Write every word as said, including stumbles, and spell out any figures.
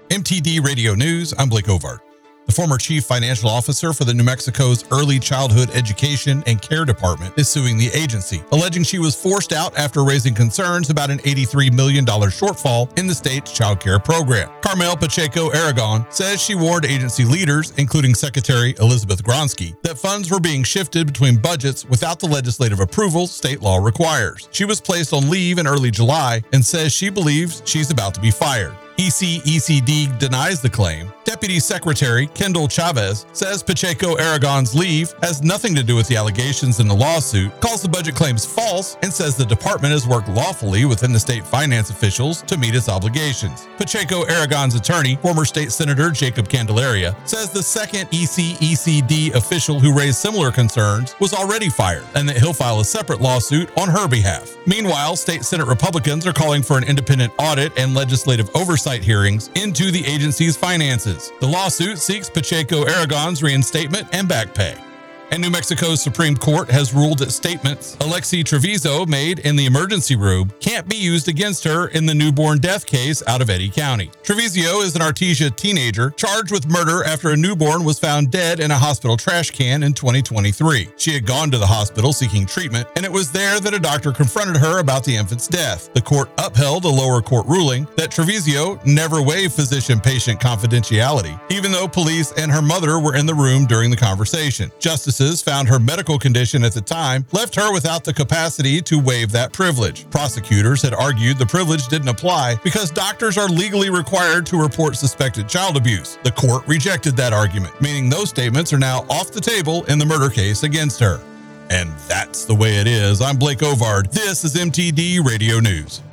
M T D Radio News, I'm Blake Ovard. The former chief financial officer for the New Mexico's Early Childhood Education and Care Department is suing the agency, alleging she was forced out after raising concerns about an eighty-three million dollars shortfall in the state's child care program. Carmel Pacheco Aragon says she warned agency leaders, including Secretary Elizabeth Gronsky, that funds were being shifted between budgets without the legislative approval state law requires. She was placed on leave in early July and says she believes she's about to be fired. E C E C D denies the claim. Deputy Secretary Kendall Chavez says Pacheco Aragon's leave has nothing to do with the allegations in the lawsuit, calls the budget claims false, and says the department has worked lawfully within the state finance officials to meet its obligations. Pacheco Aragon's attorney, former state senator Jacob Candelaria, says the second E C E C D official who raised similar concerns was already fired and that he'll file a separate lawsuit on her behalf. Meanwhile, state Senate Republicans are calling for an independent audit and legislative oversight hearings into the agency's finances. The lawsuit seeks Pacheco Aragon's reinstatement and back pay. And New Mexico's Supreme Court has ruled that statements Alexi Trevizo made in the emergency room can't be used against her in the newborn death case out of Eddy County. Trevizo is an Artesia teenager charged with murder after a newborn was found dead in a hospital trash can in twenty twenty-three. She had gone to the hospital seeking treatment, and it was there that a doctor confronted her about the infant's death. The court upheld a lower court ruling that Trevizo never waived physician-patient confidentiality, even though police and her mother were in the room during the conversation. Justice found her medical condition at the time left her without the capacity to waive that privilege. Prosecutors had argued the privilege didn't apply because doctors are legally required to report suspected child abuse. The court rejected that argument, meaning those statements are now off the table in the murder case against her. And that's the way it is. I'm Blake Ovard. This is M T D Radio News.